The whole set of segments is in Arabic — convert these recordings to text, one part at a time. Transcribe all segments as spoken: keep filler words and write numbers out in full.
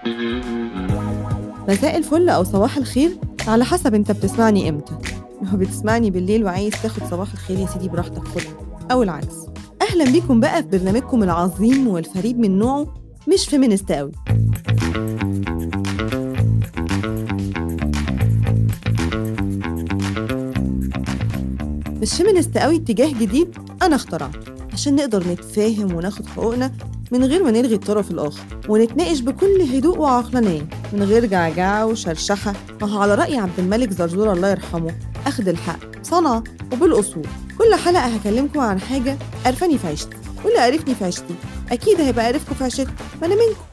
مساء الفل أو صباح الخير على حسب أنت بتسمعني إمتى. لو بتسمعني بالليل وعايز تاخد صباح الخير يا سيدي براحتك خدها، أو العكس. أهلا بيكم بقى في برنامجكم العظيم والفريد من نوعه، مش فيمينست قوي. مش فيمينست قوي اتجاه جديد أنا اخترعته عشان نقدر نتفاهم وناخد حقوقنا من غير ما نلغي الطرف الآخر، ونتناقش بكل هدوء وعقلانية من غير جعجعة وشرشحة. ما هو على رأي عبد الملك زرزور الله يرحمه، أخذ الحق صنعة وبالأصول. كل حلقة هكلمكم عن حاجة قرفاني في عيشتي، واللي قرفني في عيشتي أكيد هيبقى قرفكم في عيشتكم، ما أنا منكم.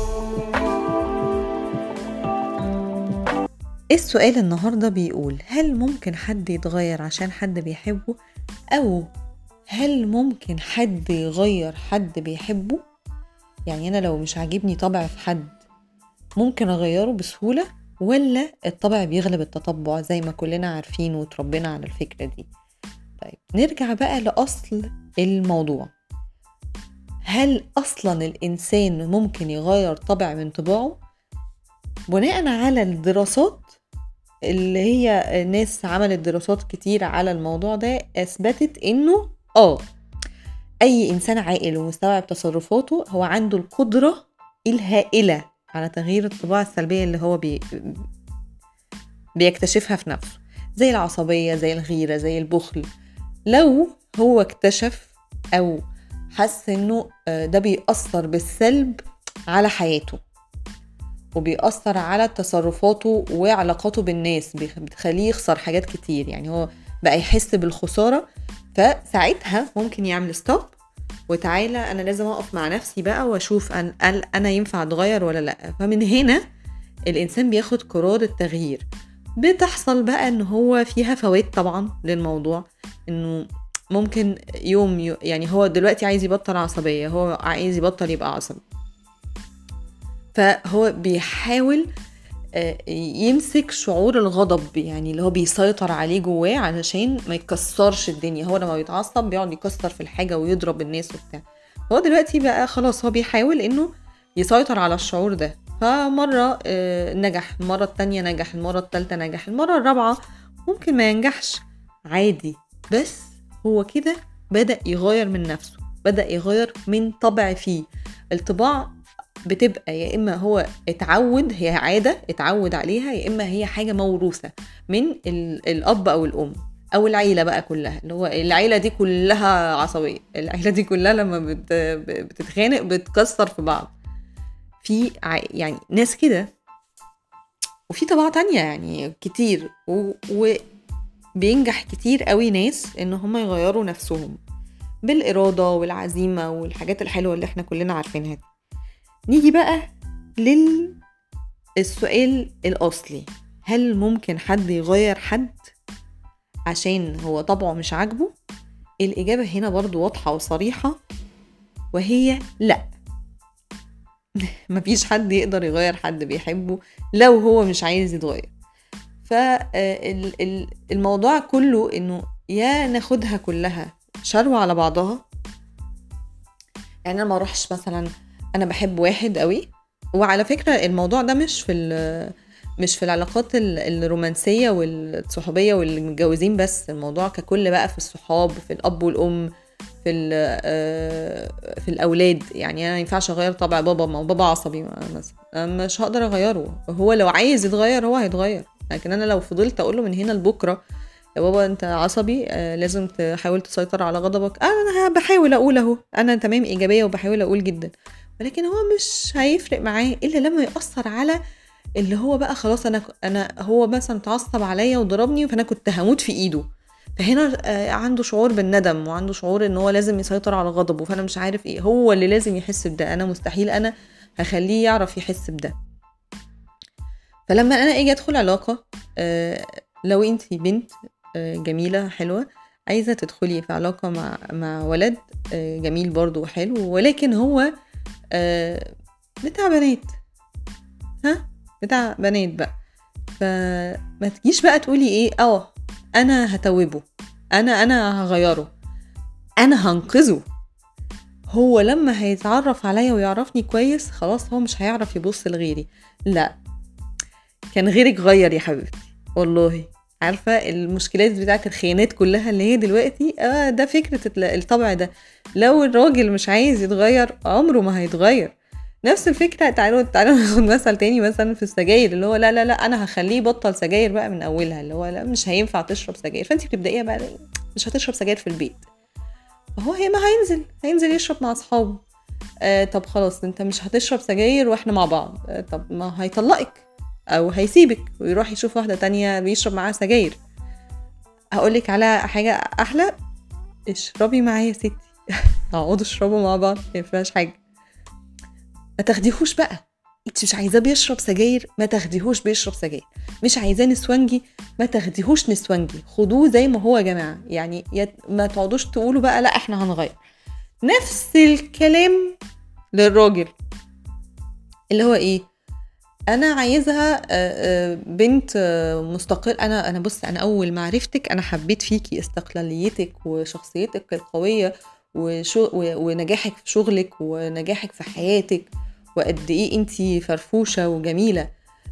السؤال النهاردة بيقول: هل ممكن حد يتغير عشان حد بيحبه؟ أو هل ممكن حد يغير حد بيحبه؟ يعني أنا لو مش عاجبني طبع في حد ممكن أغيره بسهولة، ولا الطبع بيغلب التطبع زي ما كلنا عارفين وتربينا على الفكرة دي؟ طيب نرجع بقى لأصل الموضوع. هل أصلا الإنسان ممكن يغير طبع من طباعه؟ بناء على الدراسات اللي هي ناس عملت دراسات كتير على الموضوع ده، أثبتت إنه آه أي إنسان عاقل ومستوعب تصرفاته هو عنده القدرة الهائلة على تغيير الطباع السلبية اللي هو بي... بيكتشفها في نفسه، زي العصبية، زي الغيرة، زي البخل. لو هو اكتشف أو حس إنه ده بيأثر بالسلب على حياته وبيأثر على تصرفاته وعلاقاته بالناس، بتخليه يخسر حاجات كتير، يعني هو بقى يحس بالخسارة، فساعتها ممكن يعمل ستوب وتعالى أنا لازم أقف مع نفسي بقى وأشوف أن أنا ينفع أتغير ولا لأ. فمن هنا الإنسان بياخد قرار التغيير. بتحصل بقى إن هو فيها فوات طبعا للموضوع، إنه ممكن يوم يعني هو دلوقتي عايز يبطل عصبية، هو عايز يبطل يبقى عصبي، فهو بيحاول يمسك شعور الغضب، يعني اللي هو بيسيطر عليه جواه علشان ما يكسرش الدنيا. هو لما بيتعصب بيقعد يكسر في الحاجة ويضرب الناس وبتاع. هو دلوقتي بقى خلاص هو بيحاول انه يسيطر على الشعور ده، فمرة نجح، المرة التانية نجح، المرة التالتة نجح، المرة الرابعة ممكن ما ينجحش، عادي. بس هو كده بدأ يغير من نفسه، بدأ يغير من طبع فيه. الطباع بتبقى يا إما هو اتعود، هي عادة اتعود عليها، يا إما هي حاجة موروثة من الأب أو الأم أو العيلة بقى كلها، اللي هو العيلة دي كلها عصبية، العيلة دي كلها لما بتتخانق بتكسر في بعض. في يعني ناس كده، وفي طباع تانية يعني كتير، وبينجح كتير قوي ناس إن هم يغيروا نفسهم بالإرادة والعزيمة والحاجات الحلوة اللي احنا كلنا عارفينها دي. نيجي بقى للسؤال الأصلي: هل ممكن حد يغير حد عشان هو طبعه مش عاجبه؟ الإجابة هنا برضو واضحة وصريحة، وهي لأ. مفيش حد يقدر يغير حد بيحبه لو هو مش عايز يتغير. فالموضوع كله إنه يا ناخدها كلها شروع على بعضها. يعني أنا ما اروحش مثلا أنا بحب واحد قوي، وعلى فكرة الموضوع ده مش في مش في العلاقات الرومانسية والصحوبية والمتجوزين بس، الموضوع ككل بقى في الصحاب، في الأب والأم، في في الأولاد. يعني أنا ينفعش أغير طبع بابا، ما بابا عصبي مثلا، مش هقدر أغيره. هو لو عايز يتغير هو هيتغير، لكن أنا لو فضلت أقوله من هنا لبكرة يا بابا أنت عصبي، لازم تحاول تسيطر على غضبك، أنا بحاول أقول أهو أنا تمام إيجابية وبحاول أقول جدا، ولكن هو مش هيفرق معاه إلا لما يأثر على اللي هو بقى خلاص أنا أنا هو مثلا تعصب عليا وضربني فأنا كنت هموت في إيده، فهنا عنده شعور بالندم وعنده شعور إن هو لازم يسيطر على غضبه، فأنا مش عارف إيه، هو اللي لازم يحس بده، أنا مستحيل أنا هخليه يعرف يحس بده. فلما أنا أجي أدخل علاقة، لو أنتي بنت جميلة حلوة عايزة تدخلي في علاقة مع مع ولد جميل برضو وحلو، ولكن هو بتاع بنات، ها بتاع بنات بقى، فما تجيش بقى تقولي ايه اه انا هتوبه، انا انا هغيره، انا هنقذه. هو لما هيتعرف عليا ويعرفني كويس خلاص هو مش هيعرف يبص لغيري. لا، كان غيرك غير يا حبيبتي والله. عارفة المشكلات بتاعت الخيانات كلها اللي هي دلوقتي اه ده فكرة الطبع ده. لو الراجل مش عايز يتغير عمره ما هيتغير. نفس الفكرة. تعالوا تعالوا ناخد مثل تاني مثلا في السجاير، اللي هو لا لا لا انا هخليه يبطل سجاير بقى من اولها، اللي هو لا مش هينفع تشرب سجاير، فانت بتبدأيها بقى مش هتشرب سجاير في البيت. فهو هي ما هينزل هينزل يشرب مع اصحابه. آه طب خلاص انت مش هتشرب سجاير واحنا مع بعض، آه طب ما هيطلقك او هيسيبك ويروح يشوف واحدة تانية بيشرب معاها سجاير. هقولك على حاجة احلى، اشربي معايا يا ستي اقعدوا اشربوا مع بعض، ما فيهاش حاجة. ما تاخديهوش بقى، انت مش عايزاه بيشرب سجاير ما تاخديهوش بيشرب سجاير، مش عايزاه نسوانجي ما تاخديهوش نسوانجي، خدوه زي ما هو يا جماعة. يعني ما تقعدوش تقولوا بقى لا احنا هنغير. نفس الكلام للراجل، اللي هو ايه، انا عايزها بنت مستقل. انا انا بص انا اول ما عرفتك انا حبيت فيكي استقلاليتك وشخصيتك القويه وشو ونجاحك في شغلك ونجاحك في حياتك وقد ايه انتي فرفوشه وجميله،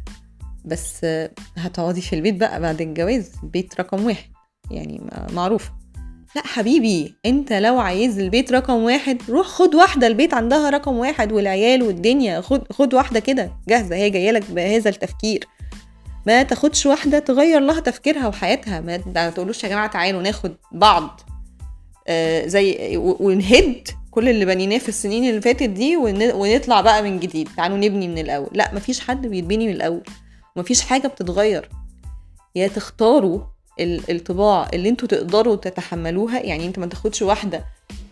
بس هتقعدي في البيت بقى بعد الجواز، البيت رقم واحد يعني معروف. لا حبيبي، انت لو عايز البيت رقم واحد روح خد واحدة البيت عندها رقم واحد والعيال والدنيا، خد خد واحدة كده جاهزة هي جاية لك بهذا التفكير. ما تاخدش واحدة تغير لها تفكيرها وحياتها. ما تقولوش يا جماعة تعالوا ناخد بعض آه زي ونهد كل اللي بنيناه في السنين اللي فاتت دي ونطلع بقى من جديد، تعالوا نبني من الأول. لا، مفيش حد بيتبني من الأول، مفيش حاجة بتتغير. يا تختاروا الطباع اللي انتوا تقدروا تتحملوها. يعني انت ما تاخدش واحدة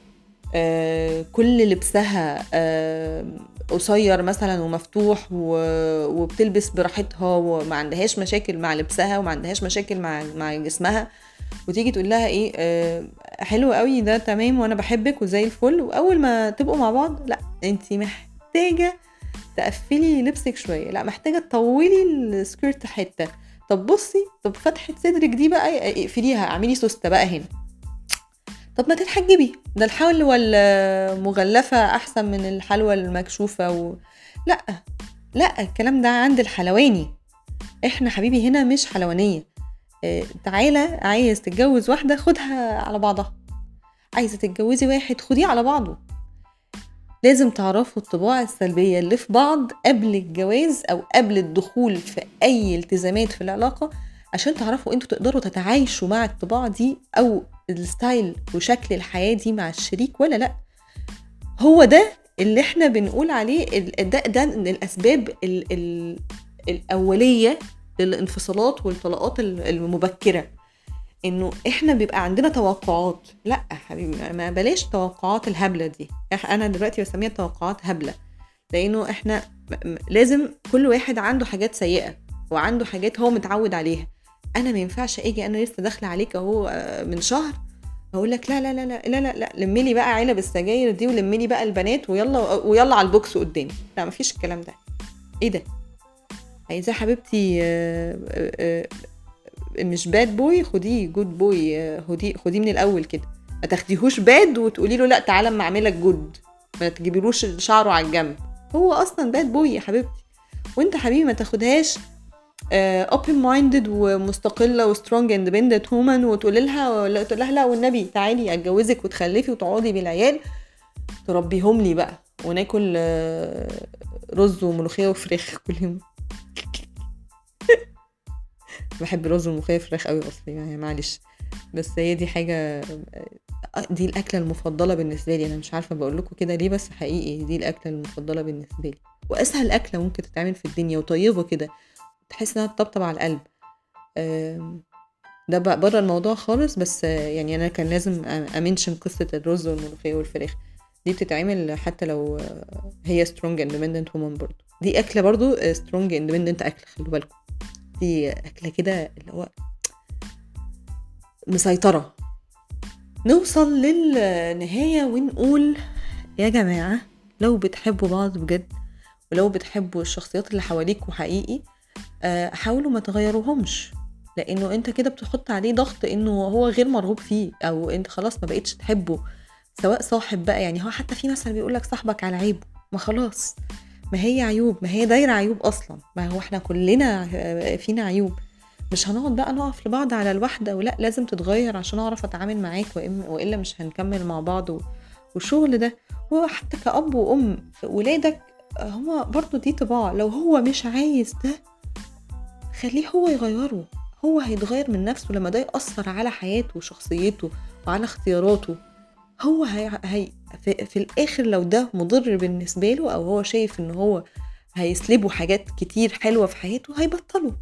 آه كل لبسها آه قصير مثلا ومفتوح وبتلبس براحتها وما عندهاش مشاكل مع لبسها وما عندهاش مشاكل مع مع جسمها، وتيجي تقول لها ايه آه حلو قوي ده تمام وانا بحبك وزي الفل، واول ما تبقوا مع بعض لا انت محتاجة تقفلي لبسك شوية، لا محتاجة تطولي السكيرت حتة، طب بصي طب فتحة صدرك دي بقى اقفليها اعملي سوستة بقى هنا، طب ما تتحجبي، ده الحلوى المغلفة احسن من الحلوى المكشوفة و... لا لا الكلام ده عند الحلواني، احنا حبيبي هنا مش حلوانية. اه تعالى عايز تتجوز واحدة خدها على بعضها، عايزة تتجوزي واحد خديه على بعضه. لازم تعرفوا الطباع السلبية اللي في بعض قبل الجواز أو قبل الدخول في أي التزامات في العلاقة، عشان تعرفوا انتوا تقدروا تتعايشوا مع الطباع دي أو الستايل وشكل الحياة دي مع الشريك ولا لأ. هو ده اللي احنا بنقول عليه ده, ده الأسباب ال ال الأولية للانفصالات والطلاقات المبكرة، انه احنا بيبقى عندنا توقعات. لا حبيبي ما بلاش توقعات الهبلة دي، انا دلوقتي بسميها توقعات هبلة، لانه احنا لازم كل واحد عنده حاجات سيئة وعنده حاجات هو متعود عليها. انا ما ينفعش اجي انا لسه داخله عليك اهو من شهر اقول لك لا لا لا لا لا لا, لا لملي بقى علب السجاير دي ولملي بقى البنات ويلا ويلا على البوكس قدامي. لا مفيش الكلام ده. ايه ده؟ عايزاه حبيبتي آآ آآ مش باد بوي، خديه جود بوي، خديه خديه من الاول كده، ما تاخديهوش باد وتقولي له لا تعالى اما اعملك جود، ما تجيبيلوش شعره على الجنب، هو اصلا باد بوي يا حبيبتي. وانت حبيبي ما تاخدهاش اوبن مايندد ومستقله وسترونج اندبندنت وومن وتقول لها تقول لها لا والنبي تعالي اتجوزك وتخلفي وتقعدي بالعيال تربيهم لي بقى وناكل رز وملوخيه وفراخ كل يوم. بحب رز وملوخيه وفراخ قوي اصلا يعني معلش، بس هي دي حاجه، دي الاكله المفضله بالنسبه لي. انا مش عارفه بقول لكم كده ليه، بس حقيقي دي الاكله المفضله بالنسبه لي واسهل اكله ممكن تتعمل في الدنيا وطيبه كده تحس انها تطبطب على القلب. ده بقى بره الموضوع خالص، بس يعني انا كان لازم امنشن قصه الرز والملوخيه والفراخ دي بتتعمل حتى لو هي سترونج اندبندنت وومن، برضو دي اكله برضو سترونج اندبندنت اكله، خلوا بالكم دي اكله كده اللي هو مسيطره. نوصل للنهايه ونقول يا جماعه لو بتحبوا بعض بجد ولو بتحبوا الشخصيات اللي حواليكوا حقيقي حاولوا ما تغيروهمش، لانه انت كده بتحط عليه ضغط انه هو غير مرغوب فيه او انت خلاص ما بقيتش تحبه، سواء صاحب بقى، يعني هو حتى في مثل بيقول لك صاحبك على عيبه، ما خلاص، ما هي عيوب، ما هي دايره عيوب اصلا، ما هو احنا كلنا فينا عيوب. مش هنقعد بقى نقف لبعض على الوحده ولا لازم تتغير عشان اعرف اتعامل معاك، والا مش هنكمل مع بعض والشغل ده. وحتى كأب وأم ولادك هو برضو دي طباع، لو هو مش عايز ده خليه هو يغيره، هو هيتغير من نفسه لما ده يأثر على حياته وشخصيته وعلى اختياراته. هو هي, هي في, في الآخر لو ده مضر بالنسبة له أو هو شايف إن هو هيسلبه حاجات كتير حلوة في حياته هيبطله.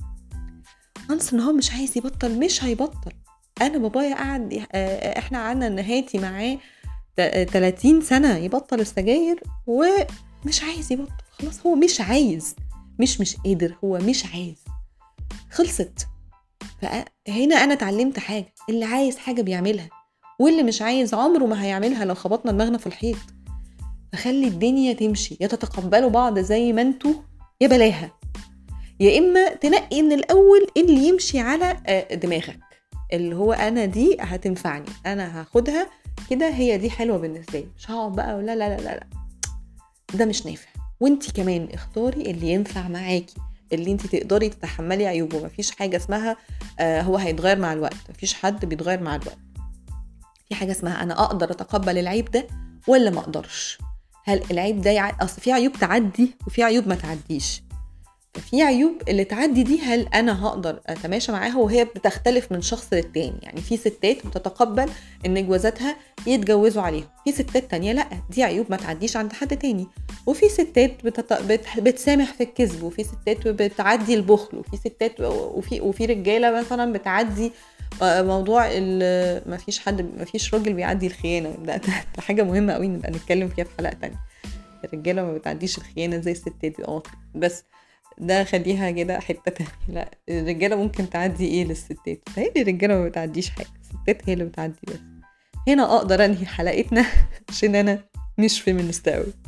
أنس إن هو مش عايز يبطل مش هيبطل. أنا بابايا قعد إحنا قعدنا نهايتي معاه تلاتين سنة يبطل السجاير ومش عايز يبطل، خلاص هو مش عايز، مش مش قادر، هو مش عايز، خلصت. فهنا أنا اتعلمت حاجة، اللي عايز حاجة بيعملها واللي مش عايز عمره ما هيعملها لو خبطنا دماغنا في الحيط. فخلي الدنيا تمشي، يا تتقبلوا بعض زي ما انتوا يا بلاها، يا إما تنقي من الأول اللي يمشي على دماغك، اللي هو أنا دي هتنفعني، أنا هاخدها كده، هي دي حلوة بالنسبة لي، مش هقعد بقى ولا لا لا لا لا ده مش نافع. وانتي كمان اختاري اللي ينفع معاكي، اللي انتي تقدري تتحملي عيوبه. مفيش حاجة اسمها آه هو هيتغير مع الوقت، مفيش حد بيتغير مع الوقت. في حاجة اسمها انا اقدر اتقبل العيب ده ولا ما اقدرش. هل العيب ده يع... اصل في عيوب تعدي وفي عيوب ما تعديش. في عيوب اللي تعدي دي هل انا هقدر اتماشى معاها، وهي بتختلف من شخص للتاني. يعني في ستات بتتقبل ان جوازاتها يتجوزوا عليها، في ستات تانية لا، دي عيوب ما تعديش عند حد تاني. وفي ستات بتت... بت... بتسامح في الكذب، وفي ستات بتعدي البخل، وفي ستات وفي وفي رجاله مثلا بتعدي موضوع ال... ما فيش حد ما فيش راجل بيعدي الخيانه. ده, ده حاجه مهمه قوي نبقى نتكلم فيها في حلقه تانية. الرجاله ما بتعديش الخيانه زي الستات اه، بس ده خليها كده حته تانية. لا الرجاله ممكن تعدي ايه للستات، فهي الرجاله ما بتعديش حاجه، الستات هي اللي بتعدي بس. هنا اقدر انهي حلقتنا عشان انا مش فيمينست قوي.